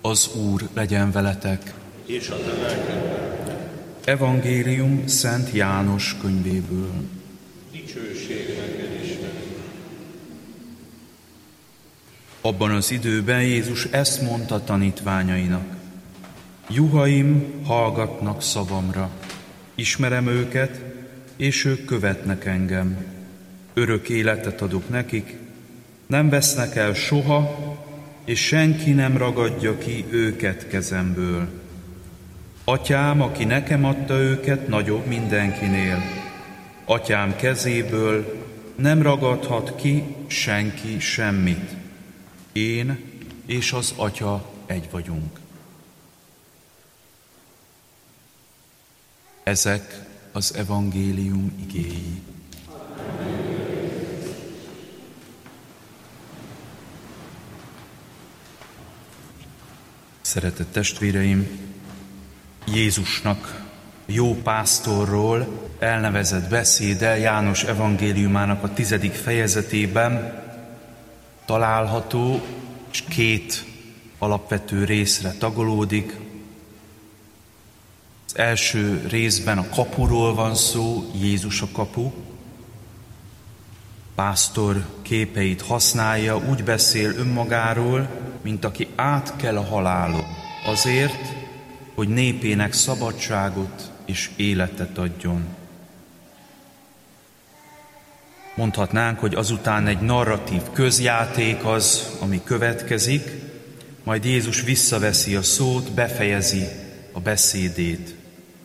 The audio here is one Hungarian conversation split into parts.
Az Úr legyen veletek. És a te lelkedben. Evangélium Szent János könyvéből. Dicsőség neked, Istenünk. Abban az időben Jézus ezt mondta tanítványainak. Juhaim hallgatnak szavamra. Ismerem őket, és ők követnek engem. Örök életet adok nekik, nem vesznek el soha, és senki nem ragadja ki őket kezemből. Atyám, aki nekem adta őket, nagyobb mindenkinél. Atyám kezéből nem ragadhat ki senki semmit. Én és az Atya egy vagyunk. Ezek az evangélium igéi. Szeretett testvéreim, Jézusnak, jó pásztorról elnevezett beszéde János evangéliumának a 10. fejezetében található, és 2 alapvető részre tagolódik. Az első részben a kapuról van szó, Jézus a kapu. Pásztor képeit használja, úgy beszél önmagáról, mint aki átkel a halálon, azért, hogy népének szabadságot és életet adjon. Mondhatnánk, hogy azután egy narratív közjáték az, ami következik, majd Jézus visszaveszi a szót, befejezi a beszédét.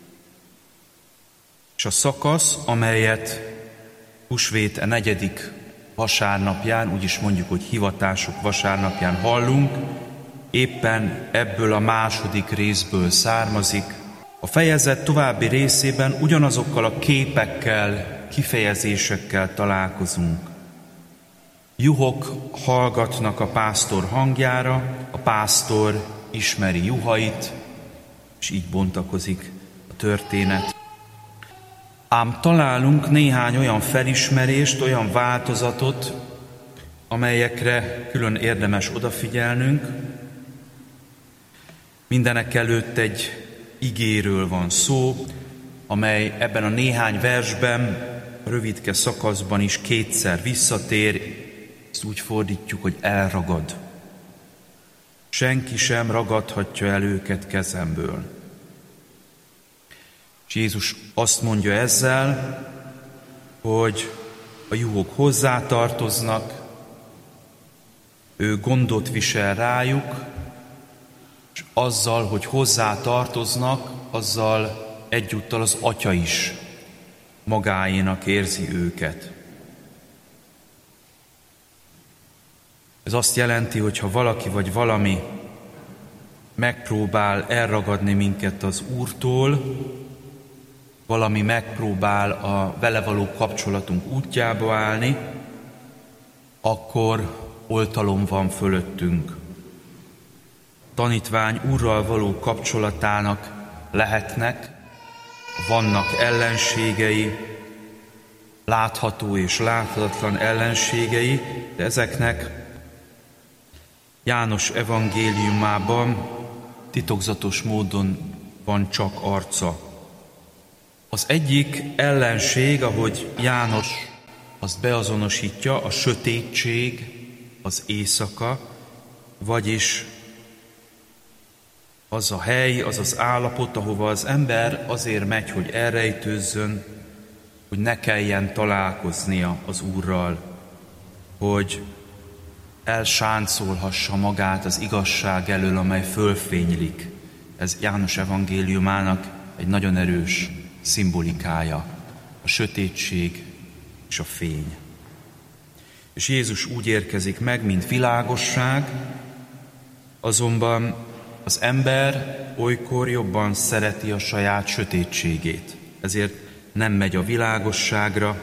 És a szakasz, amelyet húsvét 4. vasárnapján, úgyis mondjuk, hogy hivatások vasárnapján hallunk, éppen ebből a második részből származik. A fejezet további részében ugyanazokkal a képekkel, kifejezésekkel találkozunk. Juhok hallgatnak a pásztor hangjára, a pásztor ismeri juhait, és így bontakozik a történet. Ám találunk néhány olyan felismerést, olyan változatot, amelyekre külön érdemes odafigyelnünk. Mindenek előtt egy igéről van szó, amely ebben a néhány versben, rövidke szakaszban is 2-szer visszatér, ezt úgy fordítjuk, hogy elragad. Senki sem ragadhatja el őket kezemből. És Jézus azt mondja ezzel, hogy a juhok hozzátartoznak, ő gondot visel rájuk, és azzal, hogy hozzátartoznak, azzal egyúttal az Atya is magáénak érzi őket. Ez azt jelenti, hogy ha valaki vagy valami megpróbál elragadni minket az Úrtól, valami megpróbál a vele való kapcsolatunk útjába állni, akkor oltalom van fölöttünk. Tanítvány Úrral való kapcsolatának vannak ellenségei, látható és láthatatlan ellenségei, de ezeknek János evangéliumában titokzatos módon van csak arca. Az egyik ellenség, ahogy János azt beazonosítja, a sötétség, az éjszaka, vagyis az a hely, az az állapot, ahova az ember azért megy, hogy elrejtőzzön, hogy ne kelljen találkoznia az Úrral, hogy elsáncolhassa magát az igazság elől, amely fölfénylik. Ez János evangéliumának egy nagyon erős szimbolikája, a sötétség és a fény. És Jézus úgy érkezik meg, mint világosság, azonban az ember olykor jobban szereti a saját sötétségét, ezért nem megy a világosságra.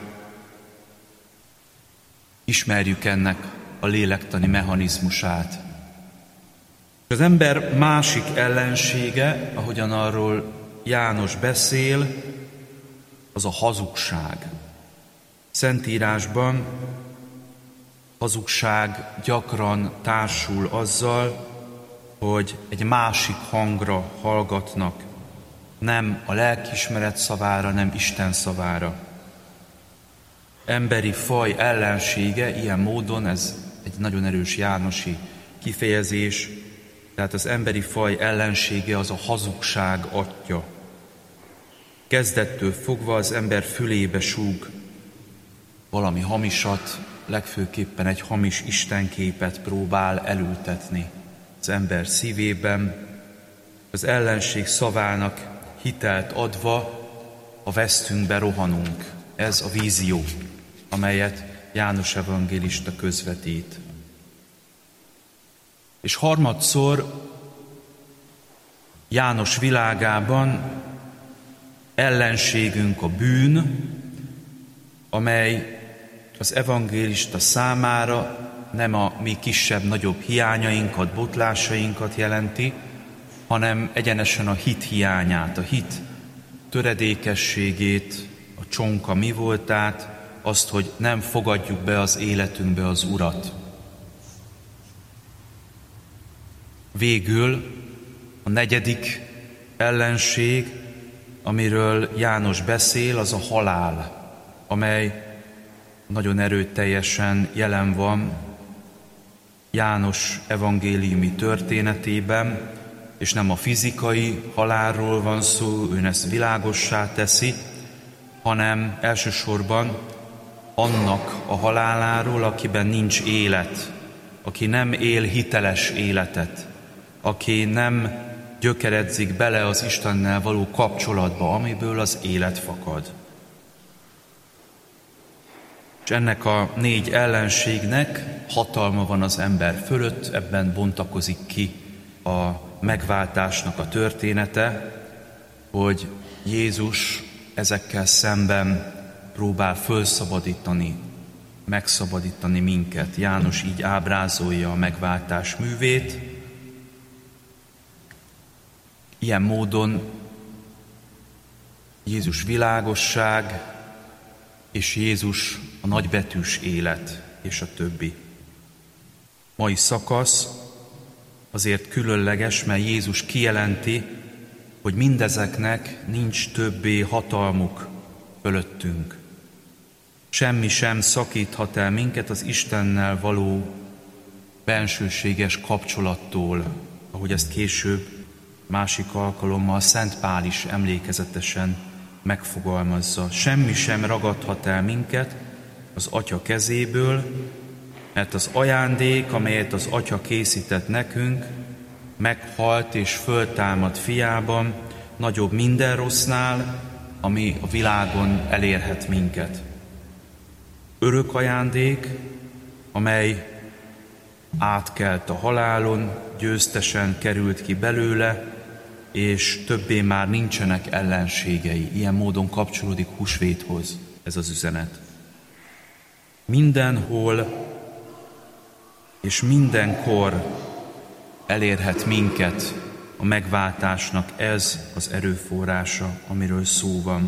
Ismerjük ennek a lélektani mechanizmusát. Az ember másik ellensége, ahogyan arról János beszél, az a hazugság. Szentírásban hazugság gyakran társul azzal, hogy egy másik hangra hallgatnak, nem a lelkiismeret szavára, nem Isten szavára. Emberi faj ellensége ilyen módon, ez egy nagyon erős jánosi kifejezés, tehát az emberi faj ellensége az a hazugság atya. Kezdettől fogva az ember fülébe súg valami hamisat, legfőképpen egy hamis istenképet próbál elültetni az ember szívében, az ellenség szavának hitelt adva a vesztünkbe rohanunk. Ez a vízió, amelyet János evangélista közvetít. És harmadszor János világában ellenségünk a bűn, amely az evangélista számára nem a mi kisebb-nagyobb hiányainkat, botlásainkat jelenti, hanem egyenesen a hit hiányát, a hit töredékességét, a csonka mi voltát, azt, hogy nem fogadjuk be az életünkbe az Urat. Végül a negyedik ellenség, amiről János beszél, az a halál, amely nagyon erőteljesen jelen van János evangéliumi történetében, és nem a fizikai halálról van szó, ő ezt világossá teszi, hanem elsősorban annak a haláláról, akiben nincs élet, aki nem él hiteles életet, aki nem gyökeredzik bele az Istennel való kapcsolatba, amiből az élet fakad. És ennek a négy ellenségnek hatalma van az ember fölött, ebben bontakozik ki a megváltásnak a története, hogy Jézus ezekkel szemben próbál fölszabadítani, megszabadítani minket. János így ábrázolja a megváltás művét. Ilyen módon Jézus világosság, és Jézus a nagybetűs élet, és a többi. Mai szakasz azért különleges, mert Jézus kijelenti, hogy mindezeknek nincs többé hatalmuk fölöttünk. Semmi sem szakíthat el minket az Istennel való bensőséges kapcsolattól, ahogy ezt később másik alkalommal Szent Pál is emlékezetesen megfogalmazza. Semmi sem ragadhat el minket az Atya kezéből, mert az ajándék, amelyet az Atya készített nekünk, meghalt és föltámad fiában, nagyobb minden rossznál, ami a világon elérhet minket. Örök ajándék, amely átkelt a halálon, győztesen került ki belőle, és többé már nincsenek ellenségei. Ilyen módon kapcsolódik húsvéthoz ez az üzenet. Mindenhol és mindenkor elérhet minket a megváltásnak ez az erőforrása, amiről szó van.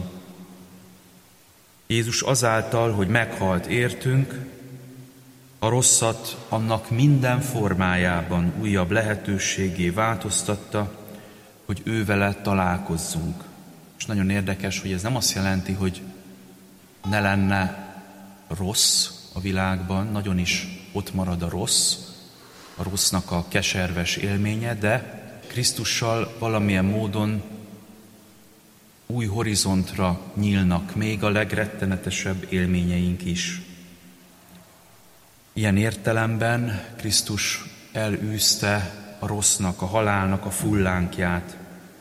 Jézus azáltal, hogy meghalt értünk, a rosszat annak minden formájában újabb lehetőségé változtatta, hogy ő vele találkozzunk. És nagyon érdekes, hogy ez nem azt jelenti, hogy ne lenne rossz a világban, nagyon is ott marad a rossznak a keserves élménye, de Krisztussal valamilyen módon új horizontra nyílnak még a legrettenetesebb élményeink is. Ilyen értelemben Krisztus elűzte a rossznak, a halálnak a fullánkját.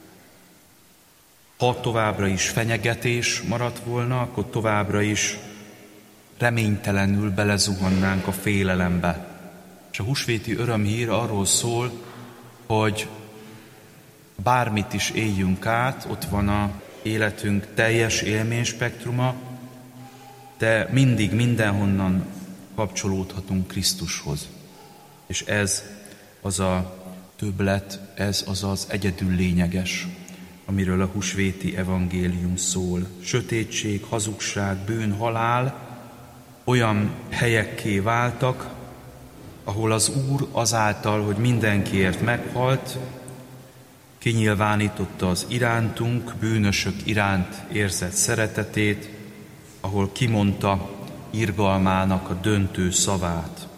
Ha továbbra is fenyegetés maradt volna, akkor továbbra is reménytelenül belezuhannánk a félelembe. És a húsvéti örömhír arról szól, hogy bármit is éljünk át, ott van a életünk teljes élményspektruma, de mindig mindenhonnan kapcsolódhatunk Krisztushoz. És ez az a többlet, ez az az egyedül lényeges, amiről a húsvéti evangélium szól. Sötétség, hazugság, bűn, halál olyan helyekké váltak, ahol az Úr azáltal, hogy mindenkiért meghalt, kinyilvánította az irántunk, bűnösök iránt érzett szeretetét, ahol kimondta irgalmának a döntő szavát.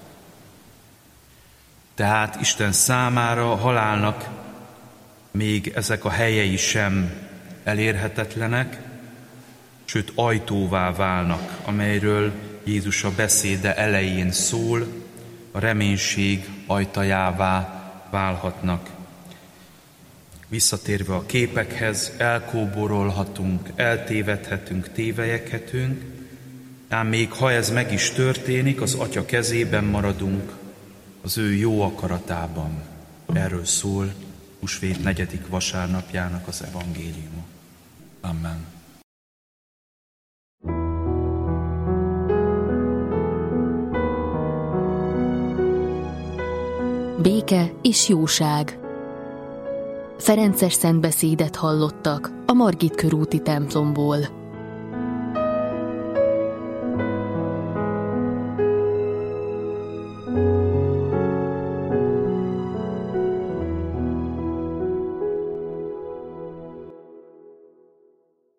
Tehát Isten számára a halálnak még ezek a helyei sem elérhetetlenek, sőt ajtóvá válnak, amelyről Jézus a beszéde elején szól, a reménység ajtajává válhatnak. Visszatérve a képekhez, elkóborolhatunk, eltévedhetünk, tévelyekhetünk, ám még ha ez meg is történik, az Atya kezében maradunk, az ő jó akaratában. Erről szól húsvét 4. vasárnapjának az evangéliuma. Amen. Béke és jóság. Ferences szentbeszédet hallottak a Margit körúti templomból.